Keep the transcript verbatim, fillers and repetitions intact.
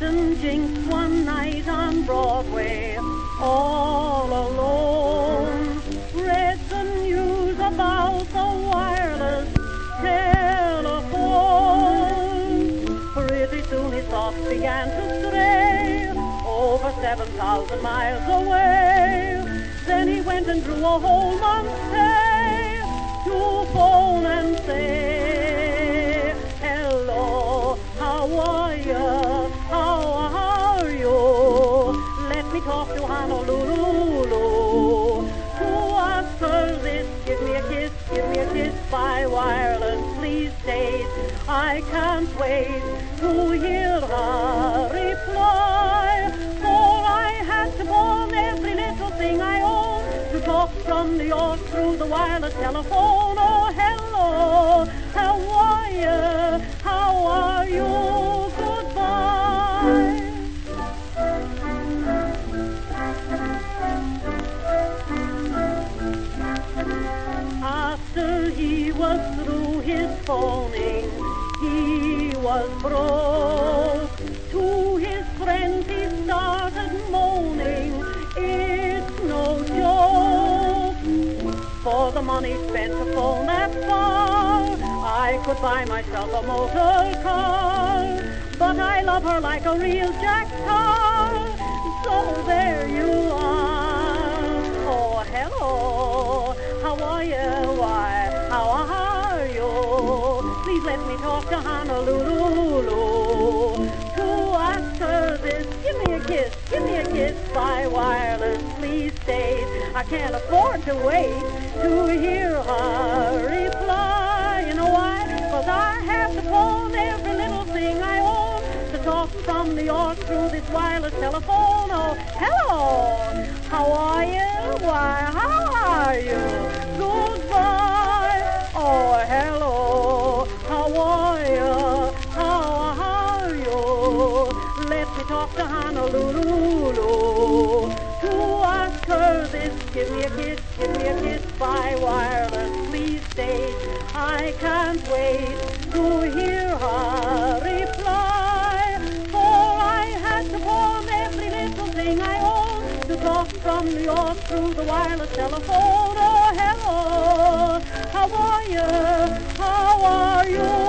Captain Jinks one night on Broadway, all alone, read the news about the wireless telephone. Pretty soon his thoughts began to stray over seven thousand miles away. Then he went and drew a whole month's pay to phone and say, hello, how are you, how are you? Let me talk to Honolulu. To ask her this, give me a kiss, give me a kiss by wireless, please state. I can't wait to hear her reply, for I had to phone every little thing I own to talk from New York through the wireless telephone. Oh, hello, how are you, how are you, goodbye. After he was through his phoning, he was broke. To his friends he started moaning, it's no joke. For the money spent to phone that far, I could buy myself a motor car. But I love her like a real jack tar, so there you are. Oh, hello, how are you, why, how are you? Please let me talk to Honolulu. To ask her this, give me a kiss, give me a kiss by wireless, please state. I can't afford to wait to hear her reply. You know why? Because I have to phone every little thing I own to talk from New York through this wireless telephone. Oh, hello, how are you? Why, how are you? Goodbye. Oh, hello, how are you? How are you? Let me talk to Honolulu. To ask her this, give me a kiss, give me a kiss by wireless, please state. I can't wait to hear her reply, for I had to phone every little thing I own to talk from New York through the wireless telephone. Oh, hello, how are you, how are you?